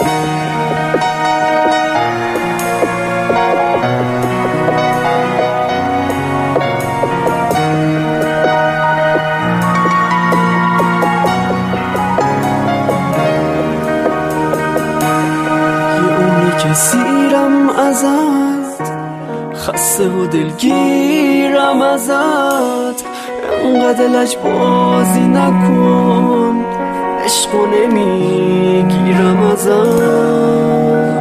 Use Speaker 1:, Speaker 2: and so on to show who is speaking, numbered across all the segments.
Speaker 1: سیرم ازت، خسته و دلگیرم ازت، انقدر لج بازی نکن، عشقو نمیگیرم ازت.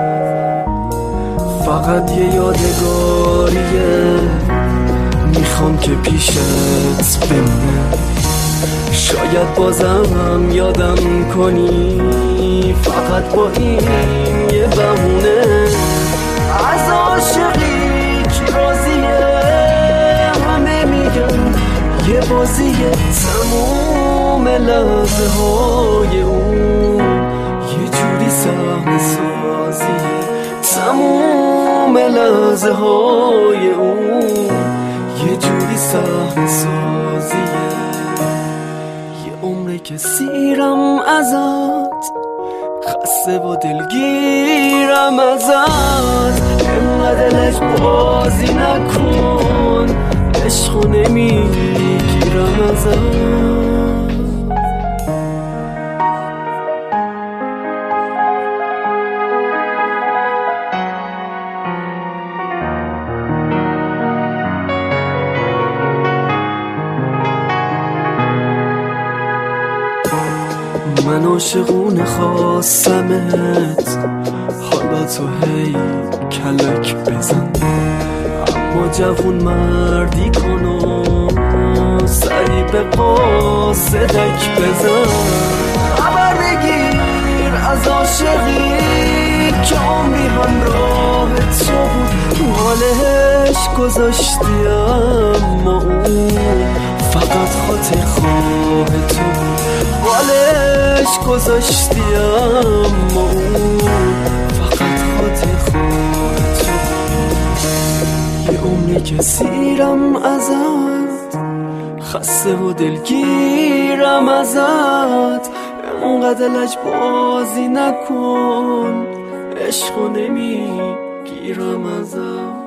Speaker 1: فقط یه یادگاریه میخوام که پیشت بمونه، شاید بازم یادم کنی، فقط با این یه بهونه. از عاشقی کی راضیه؟ همه میگن یه بازیه، تموم لحظه های اون یه جوری صحنه سازیه، تموم لحظه های اون یه جوری صحنه سازیه. عمره که سیرم ازت، خسته و دلگیرم ازت، انقدر لج بازی نکن، عشقو نمیگیرم ازت. من عاشقونه خواستمت، حالا تو هی کلک بزن، اما جوون مردی کن و سری به قاصدک بزن. خبر بگیر از عاشقی که عمری همراه تو بود، حالش گذاشتی اما اون فقط خاطر خواه تو بود، حالش گذاشتی اما اون فقط خاطر خواه تو بود. یه عمری که سیرم ازت، خسته و دلگیرم ازت، انقدر لج بازی نکن، عشقو نمیگیرم ازت.